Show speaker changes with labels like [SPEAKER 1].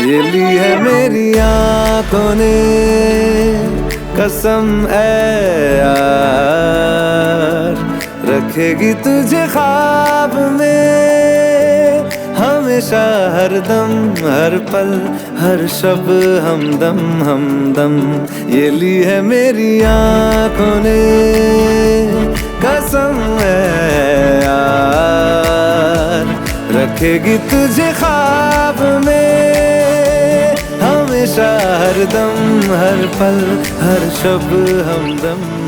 [SPEAKER 1] ये ली है मेरी आंखों ने कसम ऐ यार, रखेगी तुझे ख्वाब में हमेशा, हर दम हर पल हर शब हमदम हमदम। ये ली है मेरी आंखों ने कसम ऐ यार, रखेगी तुझे ख्वाब में हमेशा, हर दम हर पल हर शब हमदम।